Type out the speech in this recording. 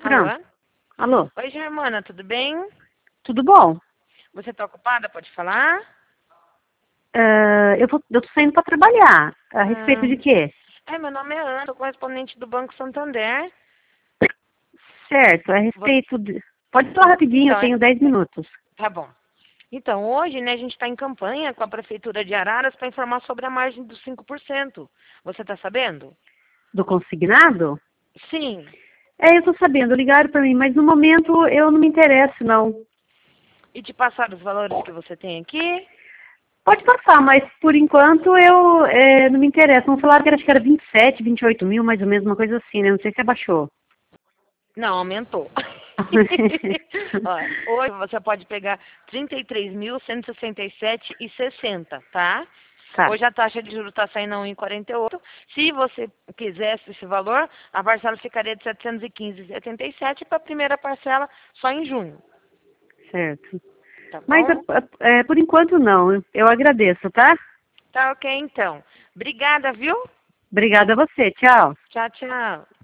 Alô? Pronto. Alô? Oi, Germana, tudo bem? Tudo bom? Você tá ocupada? Pode falar? Eu tô saindo para trabalhar. A respeito de Ah, quê? meu nome é Ana, sou correspondente do Banco Santander. Certo, a Vo- respeito de... Pode falar rapidinho, eu Então, tenho 10 minutos. tá bom. Então, hoje, né, a gente está em campanha com a Prefeitura de Araras para informar sobre a margem dos 5%. Você tá sabendo? Do consignado? Sim. Eu tô sabendo, ligaram para mim, mas no momento eu não me interesso, não. E te passar os valores que você tem aqui? Pode passar, mas por enquanto eu não me interesso. Vamos falar que acho que era 27, 28 mil, mais ou menos, uma coisa assim, né? Não sei se abaixou. Não, aumentou. Olha, hoje você pode pegar 33.167,60, tá? Tá, Hoje a taxa de juros está saindo a 1,48. Se você quisesse esse valor, a parcela ficaria de 715,77 para a primeira parcela só em junho. certo. Tá Mas bom? por enquanto não. Eu agradeço, tá? Tá ok, então. Obrigada, viu? Obrigada a você. Tchau. Tchau, tchau.